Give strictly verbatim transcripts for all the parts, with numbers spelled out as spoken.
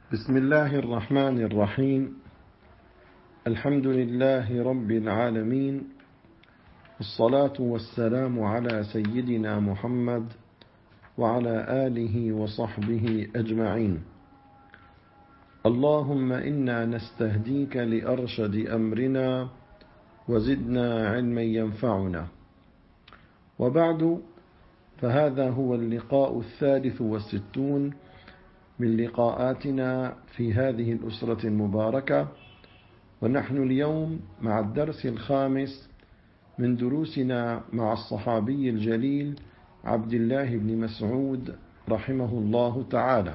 بسم الله الرحمن الرحيم. الحمد لله رب العالمين، والصلاة والسلام على سيدنا محمد وعلى آله وصحبه أجمعين. اللهم إنا نستهديك لأرشد أمرنا وزدنا علما ينفعنا. وبعد، فهذا هو اللقاء الثالث والستون من لقاءاتنا في هذه الأسرة المباركة، ونحن اليوم مع الدرس الخامس من دروسنا مع الصحابي الجليل عبد الله بن مسعود رحمه الله تعالى.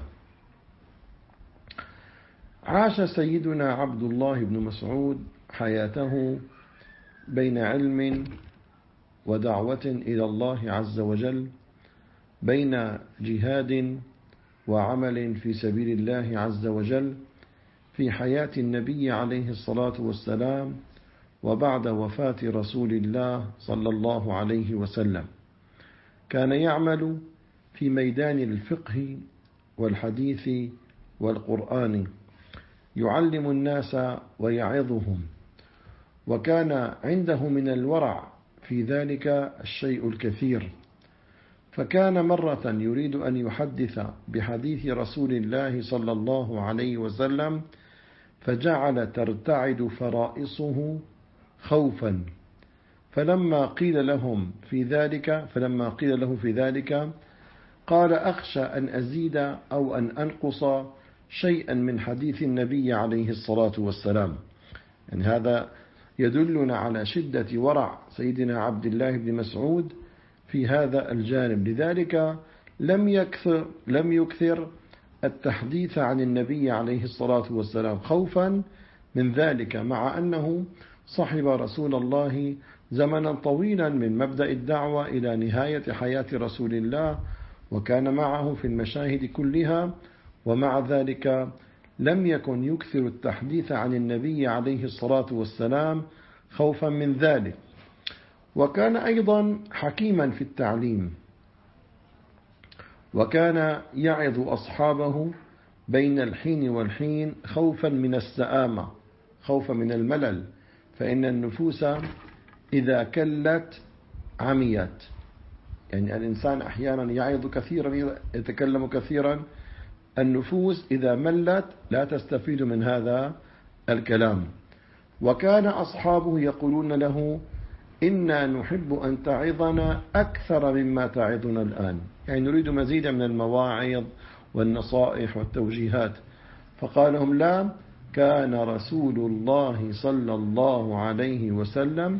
عاش سيدنا عبد الله بن مسعود حياته بين علم ودعوة إلى الله عز وجل، بين جهاد وعمل في سبيل الله عز وجل في حياة النبي عليه الصلاة والسلام وبعد وفاة رسول الله صلى الله عليه وسلم. كان يعمل في ميدان الفقه والحديث والقرآن، يعلم الناس ويعظهم، وكان عنده من الورع في ذلك الشيء الكثير. فكان مرة يريد أن يحدث بحديث رسول الله صلى الله عليه وسلم، فجعل ترتعد فرائصه خوفا، فلما قيل لهم في ذلك فلما قيل له في ذلك قال: أخشى أن أزيد أو أن أنقص شيئا من حديث النبي عليه الصلاة والسلام. يعني هذا يدلنا على شدة ورع سيدنا عبد الله بن مسعود في هذا الجانب. لذلك لم يكثر لم يكثر التحديث عن النبي عليه الصلاة والسلام خوفا من ذلك، مع أنه صحب رسول الله زمنا طويلا من مبدأ الدعوة إلى نهاية حياة رسول الله، وكان معه في المشاهد كلها، ومع ذلك لم يكن يكثر التحديث عن النبي عليه الصلاة والسلام خوفا من ذلك. وكان أيضا حكيما في التعليم، وكان يعظ أصحابه بين الحين والحين خوفا من السآمة، خوفا من الملل، فإن النفوس إذا كلت عميت. يعني الإنسان أحيانا يعظ كثيرا، يتكلم كثيرا، النفوس إذا ملت لا تستفيد من هذا الكلام. وكان أصحابه يقولون له: إنا نحب أن تعظنا أكثر مما تعظنا الآن، يعني نريد مزيدا من المواعظ والنصائح والتوجيهات. فقال لهم: لا، كان رسول الله صلى الله عليه وسلم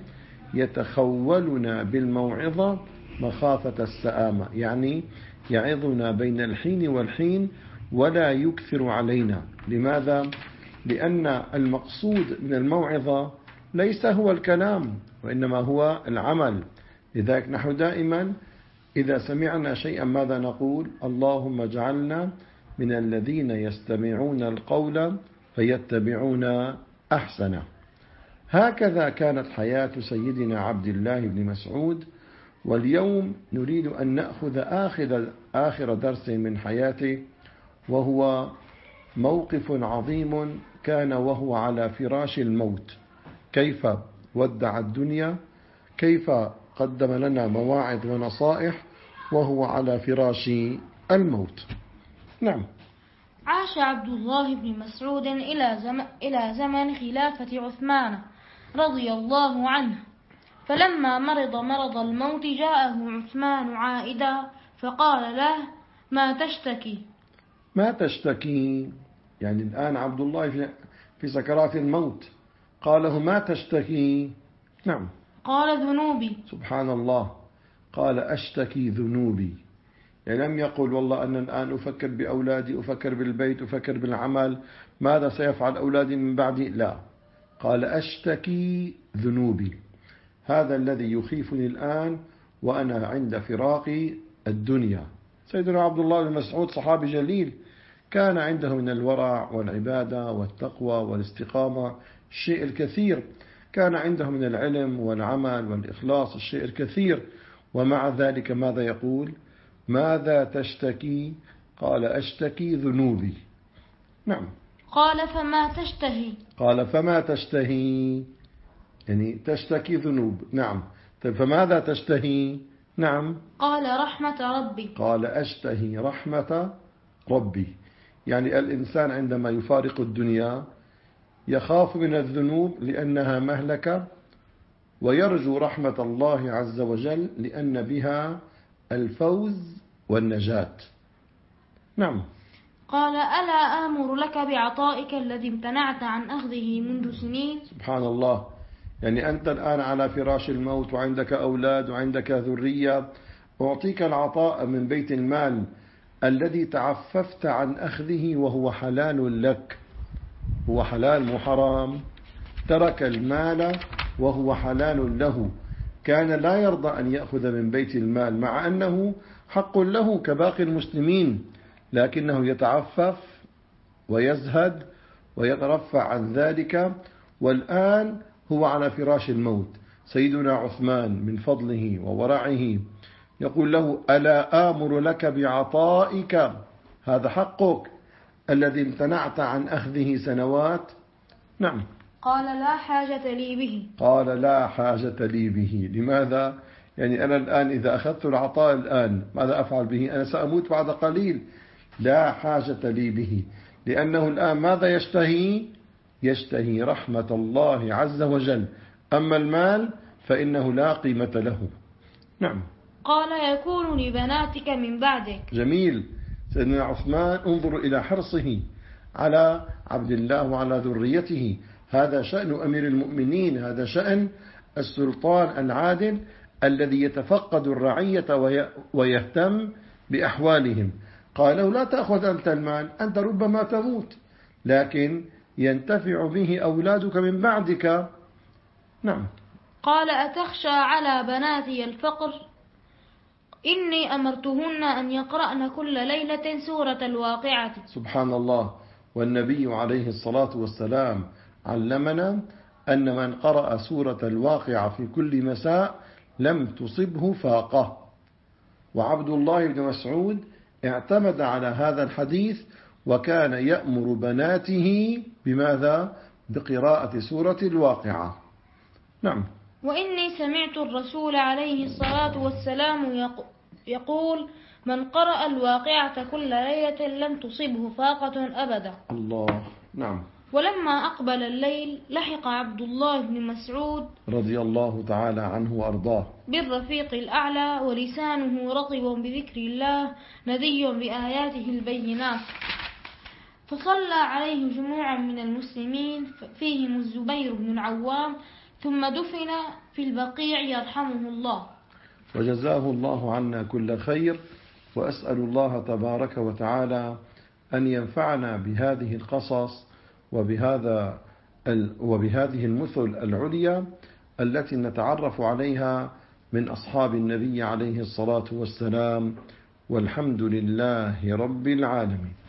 يتخولنا بالموعظة مخافة السآمة، يعني يعظنا بين الحين والحين ولا يكثر علينا. لماذا؟ لأن المقصود من الموعظة ليس هو الكلام، وإنما هو العمل. لذلك نحن دائما إذا سمعنا شيئا ماذا نقول؟ اللهم اجعلنا من الذين يستمعون القول فيتبعون أحسنه. هكذا كانت حياة سيدنا عبد الله بن مسعود. واليوم نريد أن نأخذ آخر, آخر درس من حياته، وهو موقف عظيم كان وهو على فراش الموت، كيف ودع الدنيا، كيف قدم لنا مواعظ ونصائح وهو على فراش الموت. نعم. عاش عبد الله بن مسعود إلى زمن, إلى زمن خلافة عثمان رضي الله عنه، فلما مرض مرض الموت جاءه عثمان عائدا فقال له: ما تشتكي؟ ما تشتكي؟ يعني الآن عبد الله في سكرات الموت، قال له: ما تشتكي؟ نعم. قال: ذنوبي. سبحان الله، قال: أشتكي ذنوبي. يعني لم يقل والله أنا الآن أفكر بأولادي، أفكر بالبيت، أفكر بالعمل، ماذا سيفعل أولادي من بعدي؟ لا، قال: أشتكي ذنوبي، هذا الذي يخيفني الآن وأنا عند فراق الدنيا. سيدنا عبد الله بن مسعود صحابي جليل، كان عنده من الورع والعبادة والتقوى والاستقامة الشيء الكثير، كان عنده من العلم والعمل والإخلاص الشيء الكثير، ومع ذلك ماذا يقول؟ ماذا تشتكي؟ قال: أشتكي ذنوبي. نعم. قال فما تشتهي قال فما تشتهي يعني تشتكي ذنوب. نعم. طيب فماذا تشتهي؟ نعم. قال رحمة ربي. قال أشتهي رحمة ربي. يعني الإنسان عندما يفارق الدنيا يخاف من الذنوب لأنها مهلكة، ويرجو رحمة الله عز وجل لأن بها الفوز والنجاة. نعم. قال ألا آمر لك بعطائك الذي امتنعت عن أخذه منذ سنين؟ سبحان الله. يعني أنت الآن على فراش الموت وعندك أولاد وعندك ذرية، أعطيك العطاء من بيت المال الذي تعففت عن أخذه وهو حلال لك. هو حلال مو حرام. ترك المال وهو حلال له، كان لا يرضى أن يأخذ من بيت المال مع أنه حق له كباقي المسلمين، لكنه يتعفف ويزهد ويترفع عن ذلك. والآن هو على فراش الموت. سيدنا عثمان من فضله وورعه يقول له ألا آمر لك بعطائك، هذا حقك الذي امتنعت عن أخذه سنوات. نعم. قال لا حاجة لي به. قال لا حاجة لي به. لماذا؟ يعني أنا الآن إذا أخذت العطاء الآن ماذا أفعل به؟ أنا سأموت بعد قليل. لا حاجة لي به، لأنه الآن ماذا يشتهي؟ يشتهي رحمة الله عز وجل. أما المال فإنه لا قيمة له. نعم. قال يكون لبناتك من بعدك. جميل. سيدنا عثمان انظروا إلى حرصه على عبد الله وعلى ذريته. هذا شأن أمير المؤمنين، هذا شأن السلطان العادل الذي يتفقد الرعية ويهتم بأحوالهم. قال له لا تأخذ أنت المال، أنت ربما تموت، لكن ينتفع به أولادك من بعدك. نعم. قال أتخشى على بناتي الفقر؟ إني أمرتهن أن يقرأن كل ليلة سورة الواقعة. سبحان الله. والنبي عليه الصلاة والسلام علمنا أن من قرأ سورة الواقعة في كل مساء لم تصبه فاقة. وعبد الله بن مسعود اعتمد على هذا الحديث وكان يأمر بناته بماذا؟ بقراءة سورة الواقعة. نعم. وإني سمعت الرسول عليه الصلاة والسلام يقول من قرأ الواقعة كل ليلة لم تصبه فاقة أبدا. الله. نعم. ولما أقبل الليل لحق عبد الله بن مسعود رضي الله تعالى عنه وأرضاه بالرفيق الأعلى ولسانه رطب بذكر الله ندي بآياته البينات، فصلى عليه جموع من المسلمين فيهم الزبير بن العوام، ثم دفن في البقيع يرحمه الله. وجزاه الله عنا كل خير. وأسأل الله تبارك وتعالى أن ينفعنا بهذه القصص وبهذا وبهذه المثل العليا التي نتعرف عليها من أصحاب النبي عليه الصلاة والسلام، والحمد لله رب العالمين.